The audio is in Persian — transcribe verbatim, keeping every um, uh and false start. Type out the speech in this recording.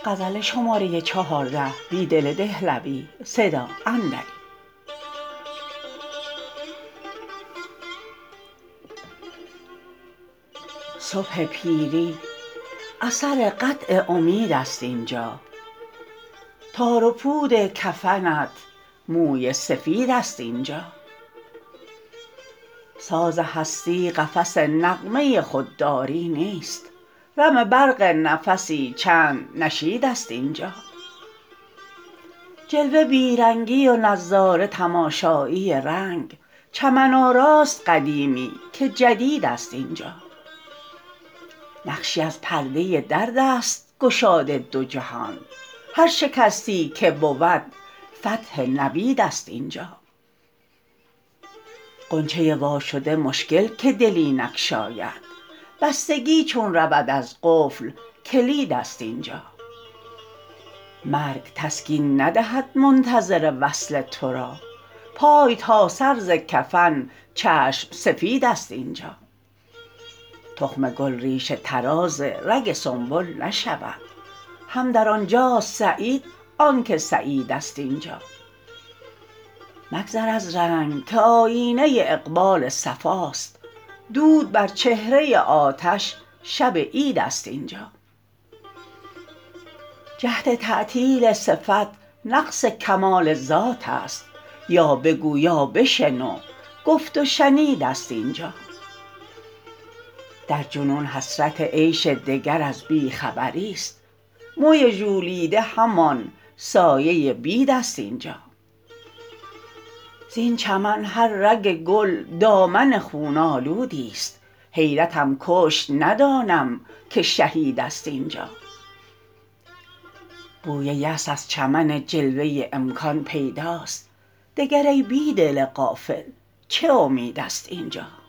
غزل شماره چهارده بیدل دهلوی صدا اندری صبح پیری اثر قطع امید است اینجا، تار و پود کفنت موی سفید است اینجا. ساز هستی قفس نغمه خودداری نیست، رم برق نفسی چند نشید است اینجا. جلوه بیرنگی و نظاره تماشایی رنگ، چمن آراست قدیمی که جدید است اینجا. نقشی از پرده درد است گشاد دو جهان، هر شکستی که بود فتح نوید است اینجا. غنچه وا شده مشکل که دلی نگشاید، بستگی چون رود از قفل کلید است اینجا. مرگ تسکین ندهد منتظر وصل ترا، پای تا سر ز کفن چشم سفید است اینجا. تخم گل ریشه طراز رگ سنبل نشود، هم در آنجاست سعید آنکه سعید است اینجا. مگذر از رنگ که آیینه اقبال صفاست، دود بر چهره آتش شب عید است اینجا. جهد تعطیل صفت نقص کمال ذات است، یا بگو یا بشنو گفت و شنید است اینجا. در جنون حسرت عیش دگر از بی خبری است، موی ژولیده همان سایه بید است اینجا. زین چمن هر رگ گل دامن خون آلودی است، حیرتم کشت ندانم که شهید است اینجا. بوی یأس از چمن جلوه امکان پیداست، دگر ای بیدل غافل چه امید است اینجا.